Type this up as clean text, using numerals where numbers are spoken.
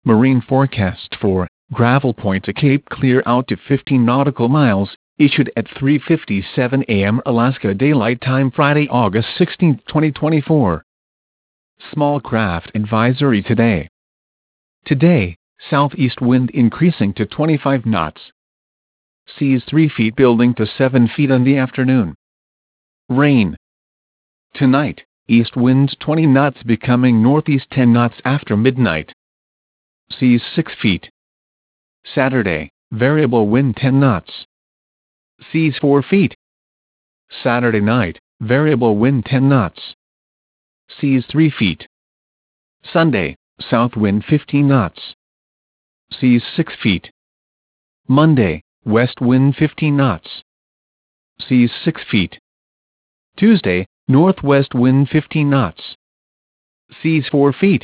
Marine forecast for Gravel Point to Cape Clear out to 15 nautical miles, issued at 3:57 a.m. Alaska Daylight Time Friday, August 16, 2024. Small craft advisory today. Today, southeast wind increasing to 25 knots. Seas 3 feet building to 7 feet in the afternoon. Rain. Tonight, east winds 20 knots becoming northeast 10 knots after midnight. Seas 6 feet. Saturday, variable wind 10 knots. Seas 4 feet. Saturday night, variable wind 10 knots. Seas 3 feet. Sunday, south wind 15 knots. Seas 6 feet. Monday, west wind 15 knots. Seas 6 feet. Tuesday, northwest wind 15 knots. Seas 4 feet.